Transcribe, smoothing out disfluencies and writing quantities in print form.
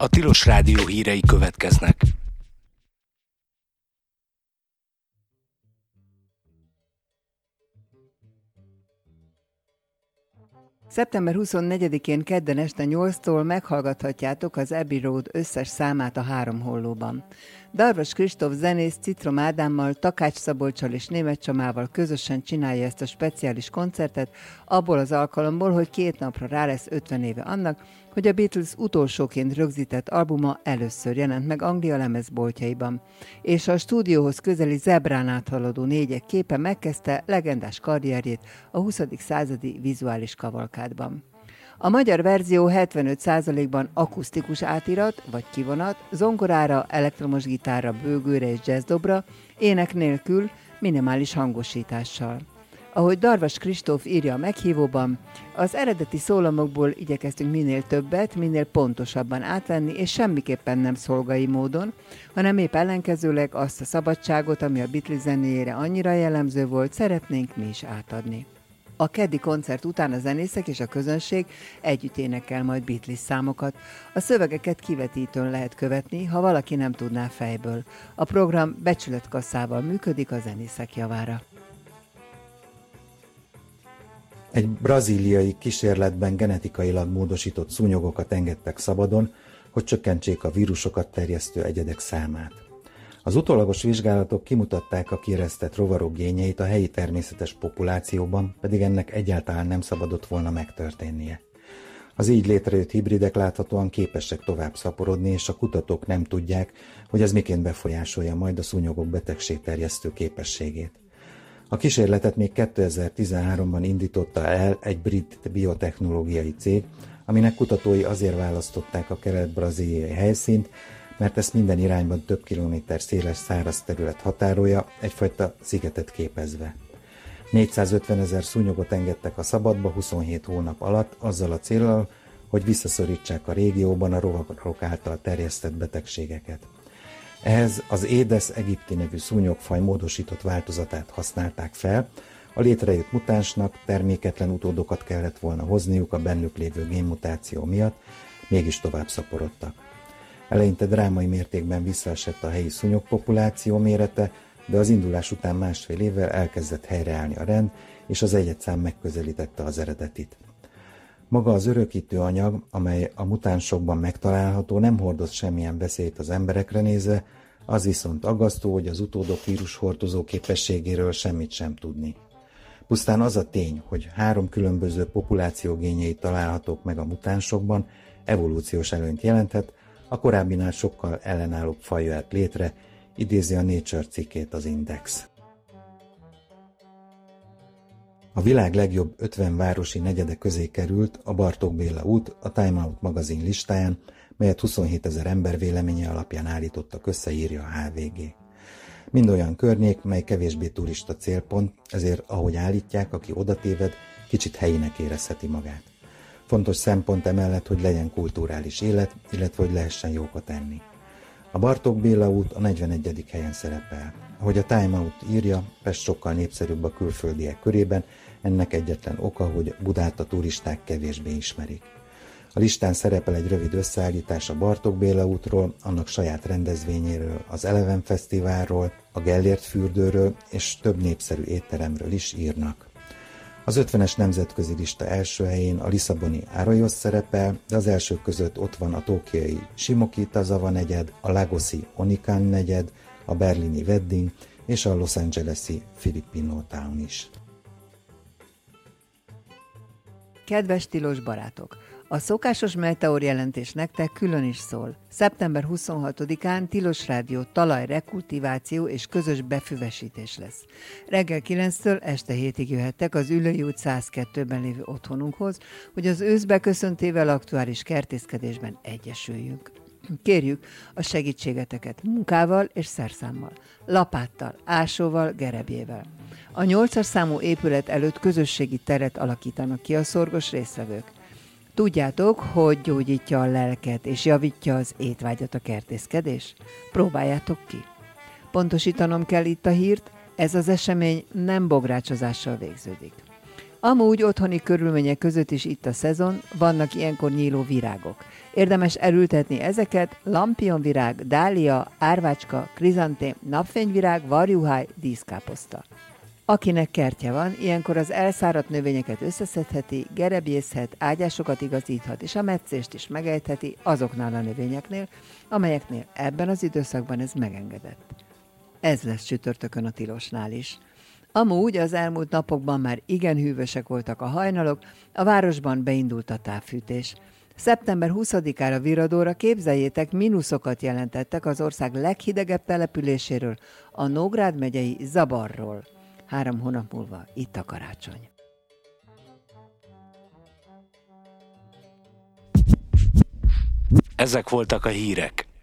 A Tilos Rádió hírei következnek. Szeptember 24-én kedden este 8-tól meghallgathatjátok az Abbey Road összes számát a Három Hollóban. Darvas Kristóf zenész Citrom Ádámmal, Takács Szabolccsal és Németh Csamával közösen csinálja ezt a speciális koncertet, abból az alkalomból, hogy 2 napra rá lesz 50 éve annak, hogy a Beatles utolsóként rögzített albuma először jelent meg Anglia lemezboltjaiban, és a stúdióhoz közeli zebrán áthaladó négyek képe megkezdte legendás karrierjét a 20. századi vizuális kavalkádban. A magyar verzió 75%-ban akusztikus átirat vagy kivonat, zongorára, elektromos gitárra, bőgőre és jazzdobra, ének nélkül, minimális hangosítással. Ahogy Darvas Kristóf írja a meghívóban, az eredeti szólamokból igyekeztünk minél többet, minél pontosabban átvenni, és semmiképpen nem szolgai módon, hanem épp ellenkezőleg azt a szabadságot, ami a Beatles zenéjére annyira jellemző volt, szeretnénk mi is átadni. A keddi koncert után a zenészek és a közönség együtt énekel majd Beatles számokat. A szövegeket kivetítőn lehet követni, ha valaki nem tudná fejből. A program becsületkasszával működik a zenészek javára. Egy brazíliai kísérletben genetikailag módosított szúnyogokat engedtek szabadon, hogy csökkentsék a vírusokat terjesztő egyedek számát. Az utólagos vizsgálatok kimutatták a kieresztett rovarok génjeit a helyi természetes populációban, pedig ennek egyáltalán nem szabadott volna megtörténnie. Az így létrejött hibridek láthatóan képesek tovább szaporodni, és a kutatók nem tudják, hogy ez miként befolyásolja majd a szúnyogok betegségterjesztő képességét. A kísérletet még 2013-ban indította el egy brit biotechnológiai cég, aminek kutatói azért választották a kelet-brazíliai helyszínt, mert ezt minden irányban több kilométer széles száraz terület határolja, egyfajta szigetet képezve. 450 000 szúnyogot engedtek a szabadba 27 hónap alatt, azzal a céllal, hogy visszaszorítsák a régióban a rovarok által terjesztett betegségeket. Ehhez az Aedes aegypti nevű szúnyogfaj módosított változatát használták fel, a létrejött mutánsnak terméketlen utódokat kellett volna hozniuk a bennük lévő génmutáció miatt, mégis tovább szaporodtak. Eleinte drámai mértékben visszaesett a helyi szúnyogpopuláció mérete, de az indulás után másfél évvel elkezdett helyreállni a rend, és az egyedszám megközelítette az eredetit. Maga az örökítő anyag, amely a mutánsokban megtalálható, nem hordoz semmilyen veszélyt az emberekre nézve, az viszont aggasztó, hogy az utódok vírushordozó képességéről semmit sem tudni. Pusztán az a tény, hogy 3 különböző populációgénjei találhatók meg a mutánsokban, evolúciós előnyt jelenthet, a korábbinál sokkal ellenállóbb faj jött létre, idézi a Nature cikkét az Index. A világ legjobb 50 városi negyede közé került a Bartók Béla út a Time Out magazin listáján, melyet 27 000 ember véleménye alapján állítottak össze, írja a HVG. Mind olyan környék, mely kevésbé turista célpont, ezért ahogy állítják, aki odatéved, kicsit helyinek érezheti magát. Fontos szempont emellett, hogy legyen kulturális élet, illetve hogy lehessen jókat enni. A Bartók Béla út a 41. helyen szerepel. Ahogy a Time Out írja, Pest sokkal népszerűbb a külföldiek körében, ennek egyetlen oka, hogy Budát a turisták kevésbé ismerik. A listán szerepel egy rövid összeállítás a Bartók Béla útról, annak saját rendezvényéről, az Eleven Fesztiválról, a Gellért fürdőről és több népszerű étteremről is írnak. Az 50-es nemzetközi lista első helyén a lisszaboni Arraios szerepel, de az elsők között ott van a tokiói Shimoki-Tazawa negyed, a lagosi Onikan negyed, a berlini Wedding és a Los Angeles-i Filipino Town is. Kedves tilos barátok! A szokásos meteor jelentés nektek külön is szól. Szeptember 26-án Tilos Rádió talajrekultiváció és közös befüvesítés lesz. Reggel 9-től este 7-ig jöhettek az Üllői út 102-ben lévő otthonunkhoz, hogy az ősz beköszöntével aktuális kertészkedésben egyesüljünk. Kérjük a segítségeteket munkával és szerszámmal, lapáttal, ásóval, gerebjével. A 8-as számú épület előtt közösségi teret alakítanak ki a szorgos résztvevők. Tudjátok, hogy gyógyítja a lelket és javítja az étvágyat a kertészkedés? Próbáljátok ki! Pontosítanom kell itt a hírt, ez az esemény nem bográcsozással végződik. Amúgy otthoni körülmények között is itt a szezon, vannak ilyenkor nyíló virágok. Érdemes elültetni ezeket: lampionvirág, dália, árvácska, krizantém, napfényvirág, varjuháj, díszkáposzta. Akinek kertje van, ilyenkor az elszáradt növényeket összeszedheti, gerebjészhet, ágyásokat igazíthat, és a metszést is megejtheti azoknál a növényeknél, amelyeknél ebben az időszakban ez megengedett. Ez lesz csütörtökön a tilosnál is. Amúgy az elmúlt napokban már igen hűvösek voltak a hajnalok, a városban beindult a távfűtés. Szeptember 20-ára Viradóra, képzeljétek, mínuszokat jelentettek az ország leghidegebb településéről, a Nógrád megyei Zabarról. 3 hónap múlva itt a karácsony. Ezek voltak a hírek.